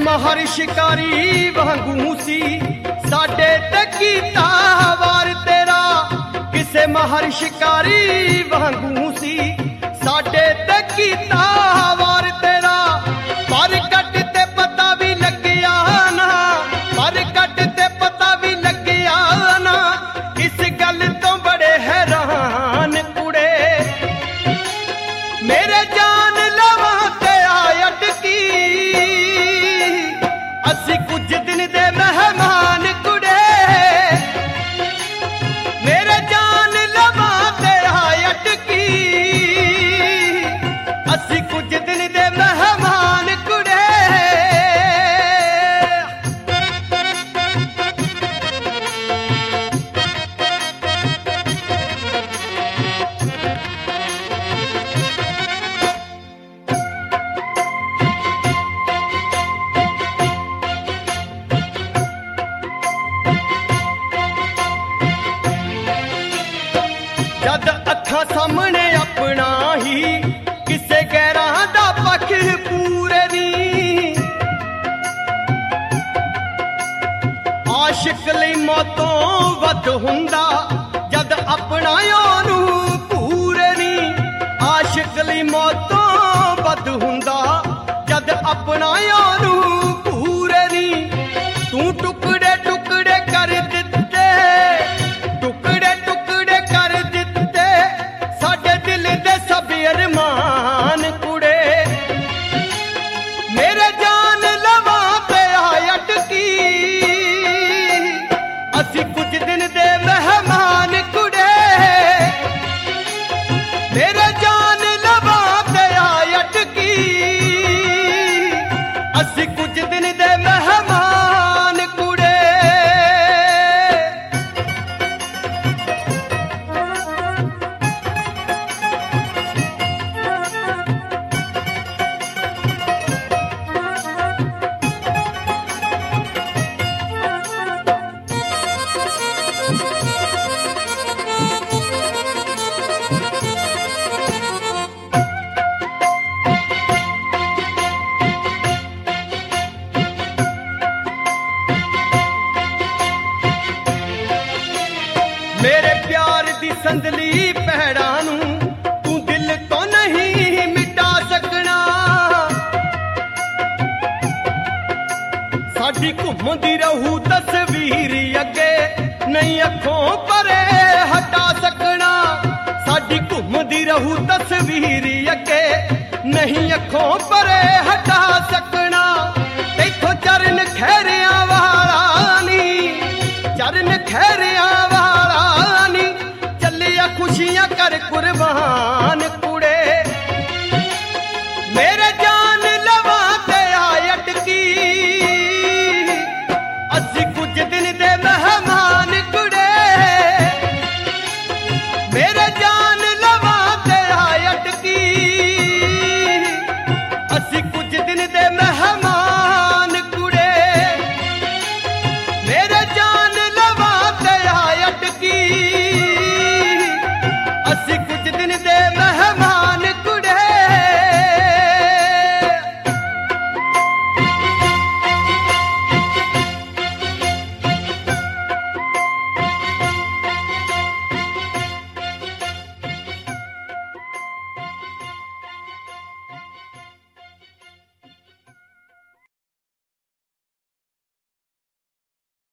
महर शिकारी वांगू सी साडे ते कीता वार तेरा, किसे महर शिकारी वांगू सी साडे ते कीता वार तेरा। पर कट ते पता भी लग्या ना, पर कट ते पता भी लग्या ना, इस गल तो बड़े हैरान कुड़े। मेरे जान लवा ते अटकी असी कुछ दिन दे मेहमान कुड़े। मेरे जान लवा ते अटकी असी कुछ दिन दे मेहमान कुड़े। जद अखा सामने अपना ही किसे गैरा दा पख पूरे नी, आशिक लई मौतों वध हुंदा जद अपना ओनू पूरे नी। आशिक लई मौतों वध हुंदा जद अपना ओनू पूरे नी। तू टुकड़े टुकड़े कर दिते, टुकड़े टुकड़े कर दिते साडे दिल दे सब अरमान कुड़े। मेरे जान लवा पे अटकी असी कुछ दिन दे मेहमान कुड़े। मेरे जान लवा पे अटकी असी कुछ दिन दे मेहमान कुड़े। मेरे प्यार दी संदली पहड़ा नू तू दिल तो नहीं मिटा सकना। साडी घुमदी रहू तस्वीर अगे नहीं अखों परे हटा सकना। साडी घुमदी रहू तस्वीर अगे नहीं अखों परे हटा सकना।